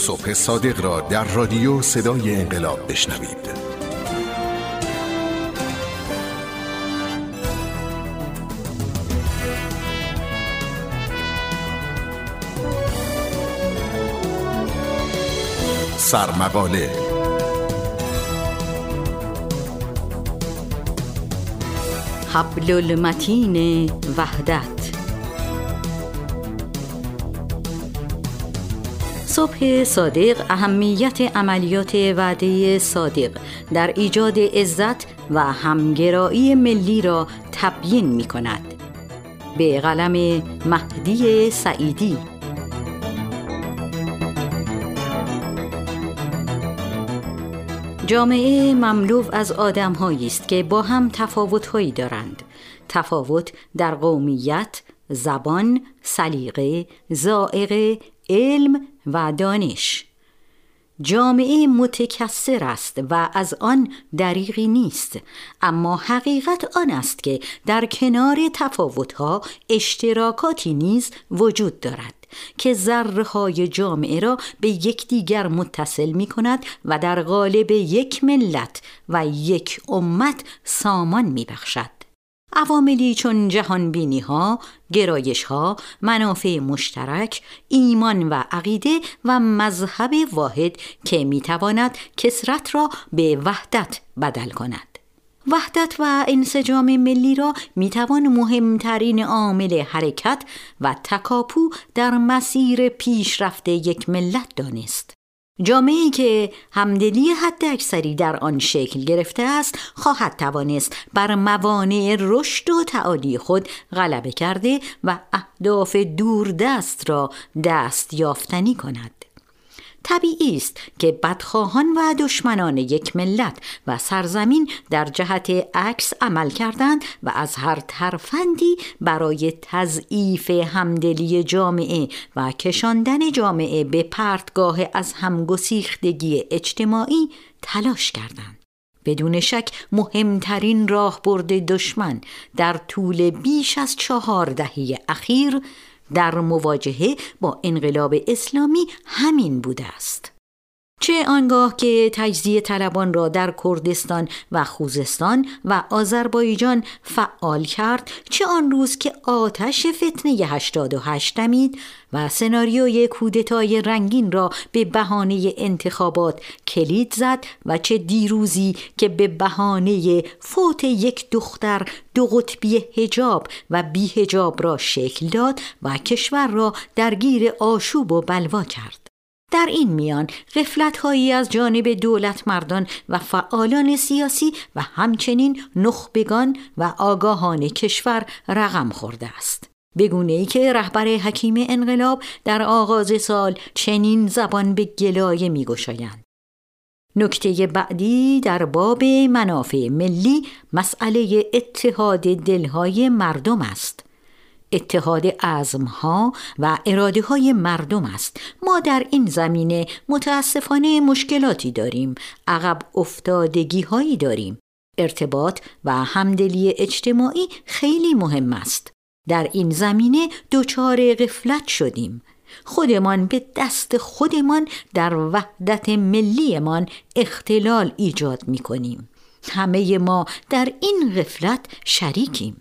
صبح صادق را در رادیو صدای انقلاب بشنوید. سرمقاله حبل المتین وحدت. صبح صادق اهمیت عملیات وعده صادق در ایجاد عزت و همگرایی ملی را تبیین می کند. به قلم مهدی سعیدی. جامعه مملو از آدم‌هایی است که با هم تفاوت‌هایی دارند. تفاوت در قومیت، زبان، سلیقه، ذائقه، علم و دانش. جامعه متکثر است و از آن دریغی نیست، اما حقیقت آن است که در کنار تفاوت‌ها اشتراکاتی نیز وجود دارد که ذره‌های جامعه را به یکدیگر متصل می‌کند و در قالب یک ملت و یک امت سامان می‌بخشد. عواملی چون جهانبینی‌ها، گرایش‌ها، منافع مشترک، ایمان و عقیده و مذهب واحد که می‌تواند کثرت را به وحدت بدل کند. وحدت و انسجام ملی را میتوان مهمترین عامل حرکت و تکاپو در مسیر پیشرفت یک ملت دانست. جامعه‌ای که همدلی حداکثری در آن شکل گرفته است خواهد توانست بر موانع رشد و تعالی خود غلبه کرده و اهداف دوردست را دست یافتنی کند. طبیعی است که بدخواهان و دشمنان یک ملت و سرزمین در جهت عکس عمل کردند و از هر ترفندی برای تضعیف همدلی جامعه و کشاندن جامعه به پرتگاه از همگسیختگی اجتماعی تلاش کردند. بدون شک مهمترین راهبرد دشمن در طول بیش از 4 دهه اخیر در مواجهه با انقلاب اسلامی همین بوده است. چه آنگاه که تجزیه طلبان را در کردستان و خوزستان و آذربایجان فعال کرد، چه آن روز که آتش فتنه 88 دمید و سناریوی کودتای رنگین را به بهانه انتخابات کلید زد و چه دیروزی که به بهانه فوت یک دختر 2 قطبی حجاب و بی حجاب را شکل داد و کشور را درگیر آشوب و بلوا کرد. در این میان غفلت‌هایی از جانب دولت مردان و فعالان سیاسی و همچنین نخبگان و آگاهان کشور رقم خورده است. به گونه‌ای که رهبر حکیم انقلاب در آغاز سال چنین زبان به گلایه می‌گشایند. نکته بعدی در باب منافع ملی مسئله اتحاد دلهای مردم است. اتحاد عزم‌ها و اراده‌های مردم است. ما در این زمینه متاسفانه مشکلاتی داریم، عقب افتادگی‌هایی داریم. ارتباط و همدلی اجتماعی خیلی مهم است. در این زمینه دچار غفلت شدیم. خودمان به دست خودمان در وحدت ملیمان اختلال ایجاد می‌کنیم. همه ما در این غفلت شریکیم.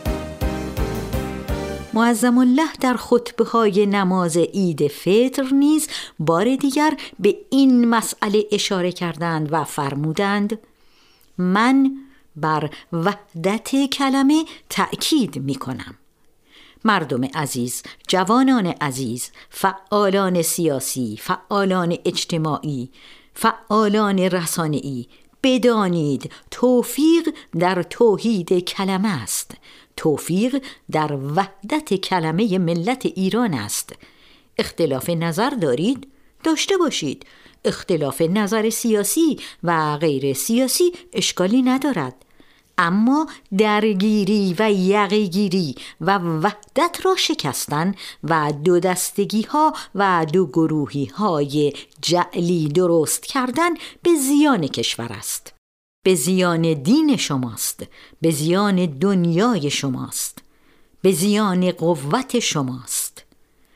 معظم الله در خطبه‌های نماز عید فطر نیز بار دیگر به این مسئله اشاره کردند و فرمودند: من بر وحدت کلمه تأکید می‌کنم. مردم عزیز، جوانان عزیز، فعالان سیاسی، فعالان اجتماعی، فعالان رسانه‌ای، بدانید توفیق در توحید کلمه است. توفیق در وحدت کلمه ملت ایران است. اختلاف نظر دارید؟ داشته باشید. اختلاف نظر سیاسی و غیر سیاسی اشکالی ندارد. اما درگیری و یقه‌گیری و وحدت را شکستن و 2 دستگی ها و 2 گروهی های جعلی درست کردن به زیان کشور است. به زیان دین شماست، به زیان دنیای شماست، به زیان قوت شماست.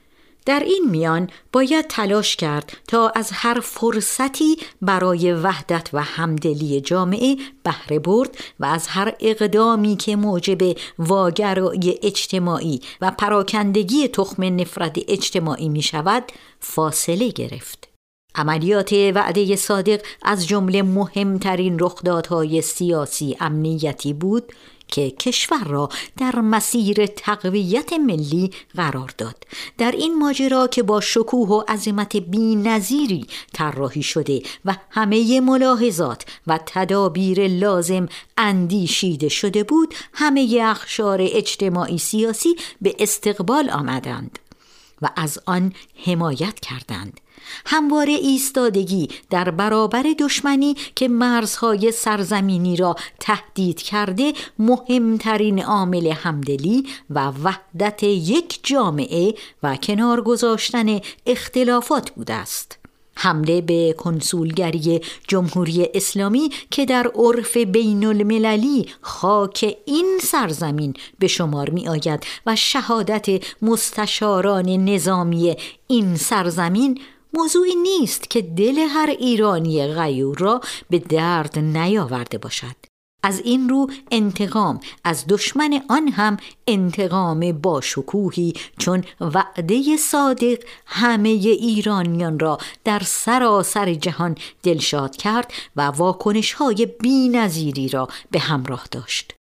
در این میان باید تلاش کرد تا از هر فرصتی برای وحدت و همدلی جامعه بهره برد و از هر اقدامی که موجب واگرایی اجتماعی و پراکندگی تخم نفرت اجتماعی می شود فاصله گرفت. عملیات وعده صادق از جمله مهمترین رخدادهای سیاسی امنیتی بود که کشور را در مسیر تقویت ملی قرار داد. در این ماجرا که با شکوه و عظمت بی‌نظیری طراحی شده و همه ملاحظات و تدابیر لازم اندیشیده شده بود، همه اقشار اجتماعی سیاسی به استقبال آمدند و از آن حمایت کردند. همواره ایستادگی در برابر دشمنی که مرزهای سرزمینی را تهدید کرده مهمترین عامل همدلی و وحدت یک جامعه و کنار گذاشتن اختلافات بوده است. حمله به کنسولگری جمهوری اسلامی که در عرف بین المللی خاک این سرزمین به شمار می آید و شهادت مستشاران نظامی این سرزمین موضوعی نیست که دل هر ایرانی غیور را به درد نیاورده باشد. از این رو انتقام از دشمن آن هم انتقام با شکوهی، چون وعده صادق همه ایرانیان را در سراسر جهان دلشاد کرد و واکنش‌های بی‌نظیری را به همراه داشت.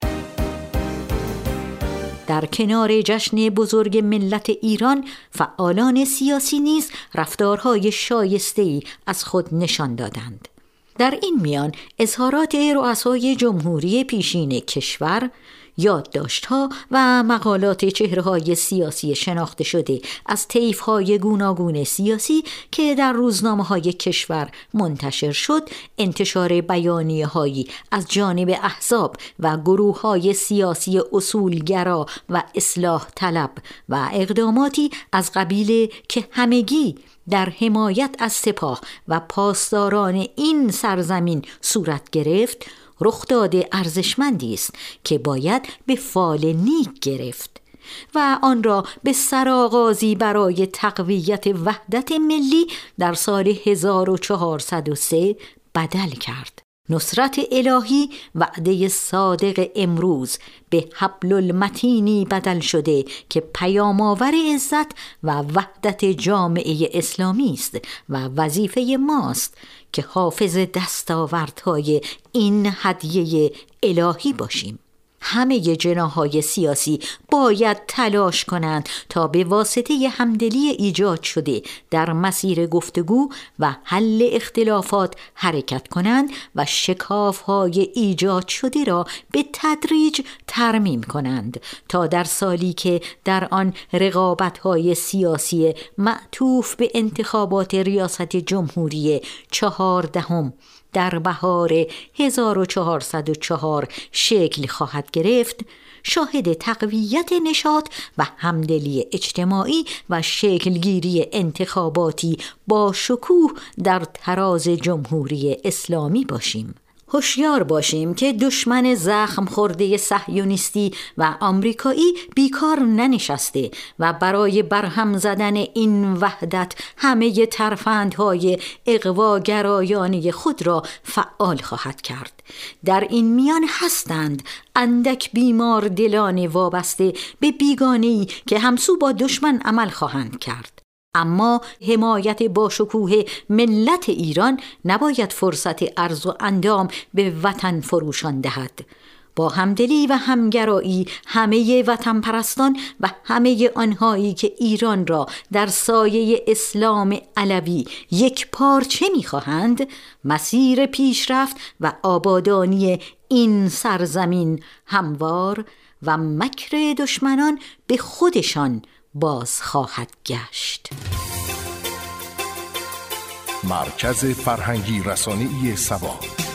در کنار جشن بزرگ ملت ایران، فعالان سیاسی نیز رفتارهای شایسته‌ای از خود نشان دادند. در این میان اظهارات رؤسای جمهوری پیشین کشور، یادداشت‌ها و مقالات چهره‌های سیاسی شناخته شده از طیف‌های گوناگون سیاسی که در روزنامه‌های کشور منتشر شد، انتشار بیانیه‌هایی از جانب احزاب و گروه‌های سیاسی اصولگرا و اصلاح طلب و اقداماتی از قبیل که همگی در حمایت از سپاه و پاسداران این سرزمین صورت گرفت، رخداد ارزشمندی است که باید به فال نیک گرفت و آن را به سرآغازی برای تقویت وحدت ملی در سال 1403 بدل کرد. نصرت الهی وعده صادق امروز به حبل المتینی بدل شده که پیام‌آور عزت و وحدت جامعه اسلامی است و وظیفه ماست که حافظ دستاوردهای این هدیه الهی باشیم. همه جناح‌های سیاسی باید تلاش کنند تا به واسطه همدلی ایجاد شده در مسیر گفتگو و حل اختلافات حرکت کنند و شکاف‌های ایجاد شده را به تدریج ترمیم کنند تا در سالی که در آن رقابت‌های سیاسی معطوف به انتخابات ریاست جمهوری 14 در بهار 1404 شکل خواهد گرفت، شاهد تقویت نشاط و همدلی اجتماعی و شکلگیری انتخاباتی با شکوه در تراز جمهوری اسلامی باشیم. هوشیار باشیم که دشمن زخم خورده صهیونیستی و آمریکایی بیکار ننشسته و برای برهم زدن این وحدت همه ترفندهای اغواگرایانه خود را فعال خواهد کرد. در این میان هستند اندک بیمار دلان وابسته به بیگانه‌ای که همسو با دشمن عمل خواهند کرد. اما حمایت با شکوه ملت ایران نباید فرصت ارز و اندام به وطن فروشان دهد. با همدلی و همگرایی همه وطن پرستان و همه آنهایی که ایران را در سایه اسلام علوی یک پارچه می‌خواهند، مسیر پیشرفت و آبادانی این سرزمین هموار و مکر دشمنان به خودشان باز خواهد گشت. مرکز فرهنگی رسانه‌ای سبا.